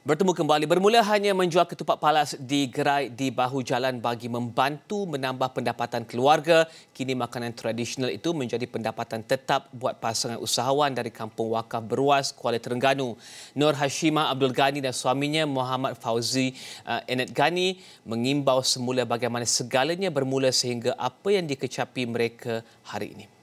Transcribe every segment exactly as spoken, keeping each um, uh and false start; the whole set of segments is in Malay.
Bertemu kembali. Bermula hanya menjual ketupat palas di gerai di bahu jalan bagi membantu menambah pendapatan keluarga, kini makanan tradisional itu menjadi pendapatan tetap buat pasangan usahawan dari Kampung Wakaf Beruas, Kuala Terengganu. Nur Hashimah Abdul Ghani dan suaminya Muhammad Fauzi uh, Enet Ghani mengimbau semula bagaimana segalanya bermula sehingga apa yang dikecapi mereka hari ini.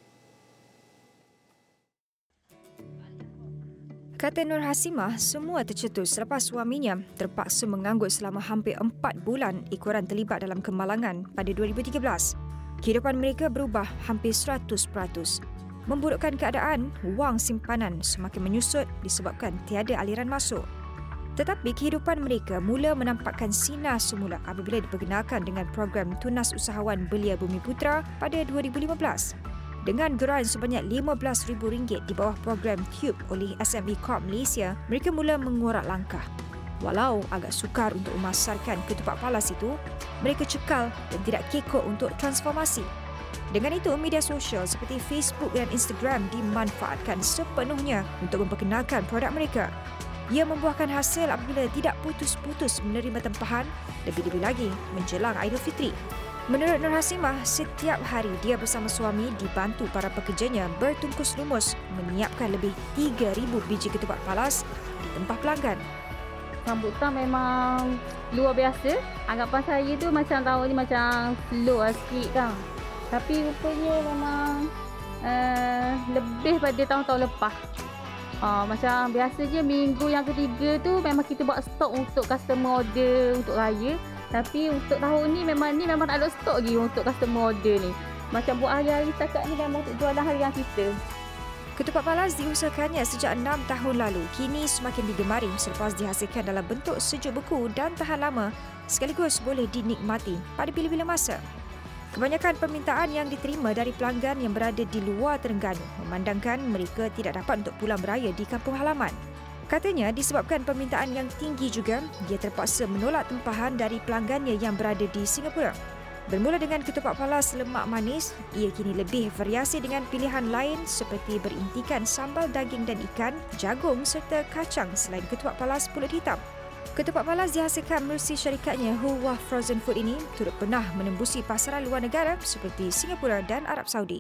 Kata Nur Hashimah, semua tercetus selepas suaminya terpaksa menganggut selama hampir empat bulan ikuran terlibat dalam kemalangan pada dua ribu tiga belas. Kehidupan mereka berubah hampir seratus peratus. Memburukkan keadaan, wang simpanan semakin menyusut disebabkan tiada aliran masuk. Tetapi kehidupan mereka mula menampakkan sinar semula apabila diperkenalkan dengan program Tunas Usahawan Belia Bumi Putra pada dua ribu lima belas. Dengan geran sebanyak lima belas ribu ringgit di bawah program Tube oleh S M E Corp Malaysia, mereka mula mengorak langkah. Walau agak sukar untuk memasarkan ketupat palas itu, mereka cekal dan tidak kekok untuk transformasi. Dengan itu, media sosial seperti Facebook dan Instagram dimanfaatkan sepenuhnya untuk memperkenalkan produk mereka. Ia membuahkan hasil apabila tidak putus-putus menerima tempahan, lebih-lebih lagi menjelang Aidilfitri. Menurut Nur Hashimah, setiap hari dia bersama suami dibantu para pekerjanya bertungkus lumus menyiapkan lebih tiga ribu biji ketupat palas di tempah pelanggan. Sambutan memang luar biasa. Anggapan saya tu macam tahun ni macam slow lah sikit kan. Tapi rupanya memang uh, lebih pada tahun-tahun lepas. Uh, macam biasa je minggu yang ketiga tu memang kita buat stok untuk customer order untuk raya. Tapi untuk tahun ni memang ni memang tak ada stok lagi untuk customer order ni. Macam buat hari-hari setakat ni memang untuk jualan harian kita. Ketupat palas diusahakannya sejak enam tahun lalu. Kini semakin digemari selepas dihasilkan dalam bentuk sejuk beku dan tahan lama sekaligus boleh dinikmati pada bila-bila masa. Kebanyakan permintaan yang diterima dari pelanggan yang berada di luar Terengganu memandangkan mereka tidak dapat untuk pulang beraya di kampung halaman. Katanya disebabkan permintaan yang tinggi juga, dia terpaksa menolak tempahan dari pelanggannya yang berada di Singapura. Bermula dengan ketupat palas lemak manis, ia kini lebih variasi dengan pilihan lain seperti berintikan sambal daging dan ikan, jagung serta kacang selain ketupat palas pulut hitam. Ketupat palas dihasilkan melalui syarikatnya Huwah Frozen Food ini turut pernah menembusi pasaran luar negara seperti Singapura dan Arab Saudi.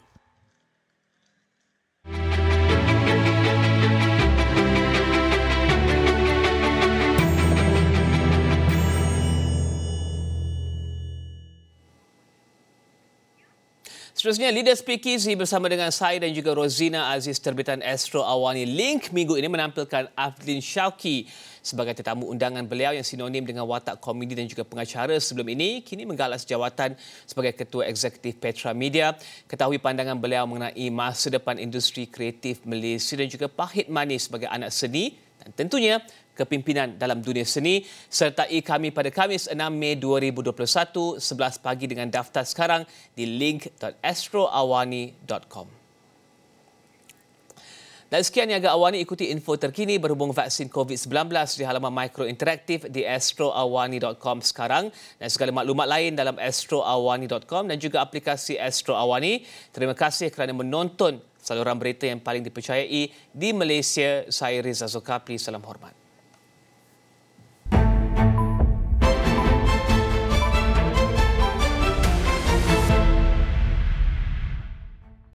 Seterusnya, Leader Speakeasy bersama dengan saya dan juga Rozina Aziz terbitan Astro Awani Link minggu ini menampilkan Afdin Shauki sebagai tetamu undangan beliau yang sinonim dengan watak komedi dan juga pengacara sebelum ini, kini menggalas jawatan sebagai Ketua Eksekutif Petra Media. Ketahui pandangan beliau mengenai masa depan industri kreatif Malaysia dan juga pahit manis sebagai anak seni dan tentunya kepimpinan dalam dunia seni. Sertai kami pada Khamis enam Mei dua ribu dua puluh satu, sebelas pagi dengan daftar sekarang di link dot astro awani dot com. Dan sekian Niaga Awani, ikuti info terkini berhubung vaksin covid sembilan belas di halaman Mikro Interaktif di astro awani dot com sekarang dan segala maklumat lain dalam astro awani dot com dan juga aplikasi Astro Awani. Terima kasih kerana menonton saluran berita yang paling dipercayai di Malaysia. Saya Riza Zulkafli, salam hormat.